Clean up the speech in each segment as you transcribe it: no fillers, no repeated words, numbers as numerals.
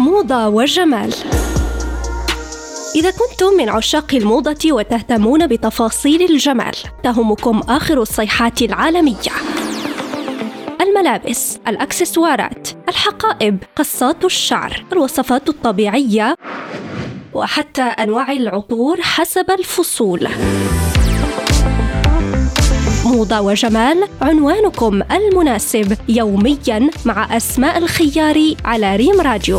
موضة وجمال. إذا كنتم من عشاق الموضة وتهتمون بتفاصيل الجمال، تهمكم آخر الصيحات العالمية: الملابس، الأكسسوارات، الحقائب، قصات الشعر، الوصفات الطبيعية، وحتى أنواع العطور حسب الفصول. موضة وجمال، عنوانكم المناسب يومياً مع أسماء الخياري على ريم راديو.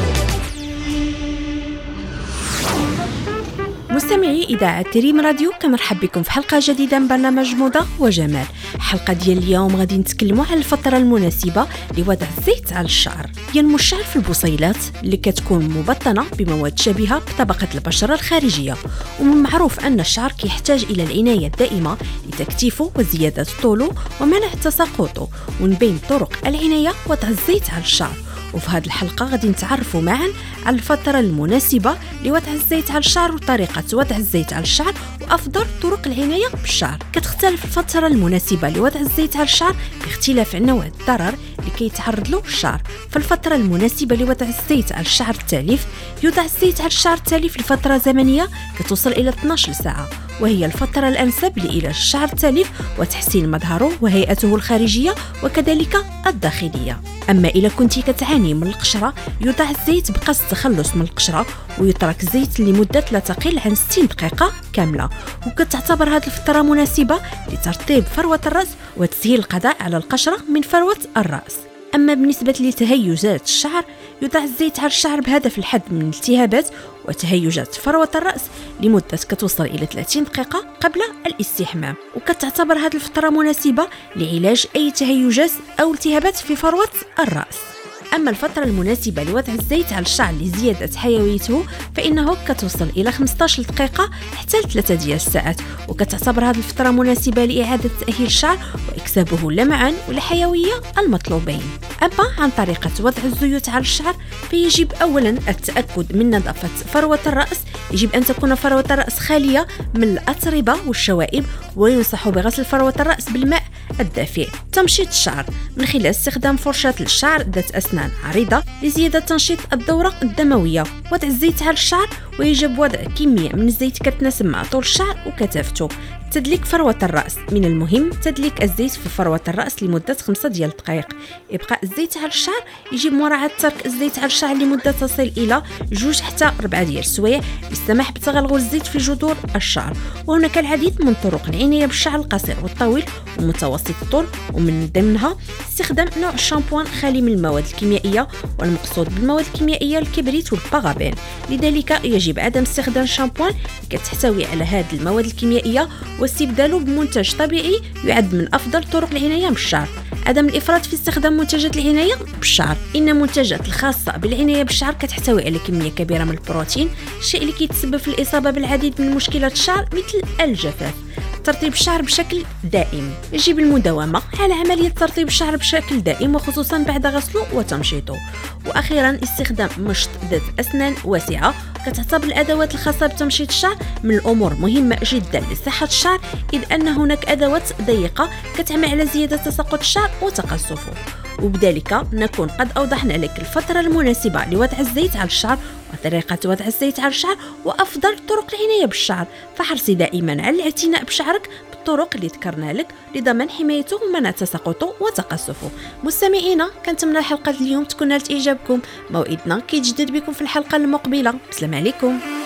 مستمعي إذاعة ريم راديو، كنرحب بكم في حلقة جديدة من برنامج موضة وجمال. الحلقة ديال اليوم غادي نتكلموا على الفترة المناسبة لوضع الزيت على الشعر. ينمو الشعر في البصيلات اللي كتكون مبطنة بمواد شبيهة بطبقة البشرة الخارجية، ومن المعروف أن الشعر كيحتاج إلى العناية الدائمة لتكثيفه وزيادة طوله ومنع تساقطه، ونبين طرق العناية وضع الزيت على الشعر. وفي هذه الحلقة غادي نتعرفوا معا على الفترة المناسبة لوضع الزيت على الشعر وطريقة وضع الزيت على الشعر وأفضل طرق العناية بالشعر. كتختلف الفترة المناسبة لوضع الزيت على الشعر باختلاف نوع الضرر اللي كيتعرض له الشعر. فالفترة المناسبة لوضع الزيت على الشعر التالف: يوضع الزيت على الشعر التالف لفترة زمنية كتوصل إلى 12 ساعة، وهي الفترة الأنسب لعلاج الشعر التالف وتحسين مظهره وهيئته الخارجية وكذلك الداخلية. أما إذا كنتي كتعاني من القشرة، يوضع الزيت بقصد التخلص من القشرة ويترك الزيت لمدة لا تقل عن 60 دقيقة كاملة. وكتعتبر هذه الفترة مناسبة لترطيب فروة الرأس وتسهيل القضاء على القشرة من فروة الرأس. أما بالنسبة لتهيجات الشعر، يوضع الزيت على الشعر بهدف الحد من الالتهابات وتهيجات فروة الرأس لمدة كتوصل إلى 30 دقيقة قبل الاستحمام. وكتعتبر هذه الفترة مناسبة لعلاج أي تهيجات أو التهابات في فروة الرأس. أما الفترة المناسبة لوضع الزيت على الشعر لزيادة حيويته فإنه كتوصل إلى 15 دقيقة حتى 3 ديال الساعات، وكتعتبر هذه الفترة مناسبة لإعادة تأهيل الشعر وإكسابه اللمعان والحيوية المطلوبين. أما عن طريقة وضع الزيوت على الشعر، فيجب أولا التأكد من نظافة فروة الرأس. يجب أن تكون فروة الرأس خالية من الأتربة والشوائب، وينصح بغسل فروة الرأس بالماء الدافئ. تمشيط الشعر من خلال استخدام فرشاة للشعر ذات أسنان عريضة لزيادة تنشيط الدورة الدموية. وضع الزيت على الشعر، ويجب وضع كمية من الزيت كتناسب مع طول الشعر وكثافته. تدليك فروة الرأس: من المهم تدليك الزيت في فروة الرأس لمدة 5 ديال الدقائق. إبقاء الزيت على الشعر: يجب مراعاة ترك الزيت على الشعر لمدة تصل إلى 2 حتى 4 ديال السوايع للسماح بتغلغل الزيت في جذور الشعر. وهناك العديد من طرق العناية بالشعر القصير والطويل ومتوسط الطول، ومن ضمنها استخدام نوع الشامبوان خالي من المواد الكيميائية، والمقصود بالمواد الكيميائية الكبريت والبارابين. لذلك يجب عدم استخدام شامبوان كتحتوي على هذه المواد الكيميائية، واستبداله بمنتج طبيعي يعد من أفضل طرق العناية بالشعر. عدم الإفراط في استخدام منتجات العناية بالشعر. إن المنتجات الخاصة بالعناية بالشعر كتحتوي على كمية كبيرة من البروتين، الشيء اللي كيتسبب في الإصابة بالعديد من مشكلات الشعر مثل الجفاف. ترطيب الشعر بشكل دائم: يجب المداومة على عملية ترطيب الشعر بشكل دائم، وخصوصا بعد غسله وتمشيطه. وأخيرا استخدام مشط ذات أسنان واسعة. كتعتبر الأدوات الخاصة بتمشيط الشعر من الأمور مهمة جدا لصحة الشعر، إذ أن هناك أدوات ضيقة كتعمل على زيادة تساقط الشعر وتقصفه. وبذلك نكون قد أوضحنا لك الفترة المناسبة لوضع الزيت على الشعر وطريقة وضع الزيت على الشعر وأفضل طرق العناية بالشعر. فحرصي دائما على الاعتناء بشعرك بالطرق اللي ذكرنا لك لضمان حمايته ومنع تساقطه وتقصفه. مستمعينا، كنتمنى الحلقة اليوم تكون نالت إعجابكم. موعدنا كيتجدد بكم في الحلقة المقبلة. السلام عليكم.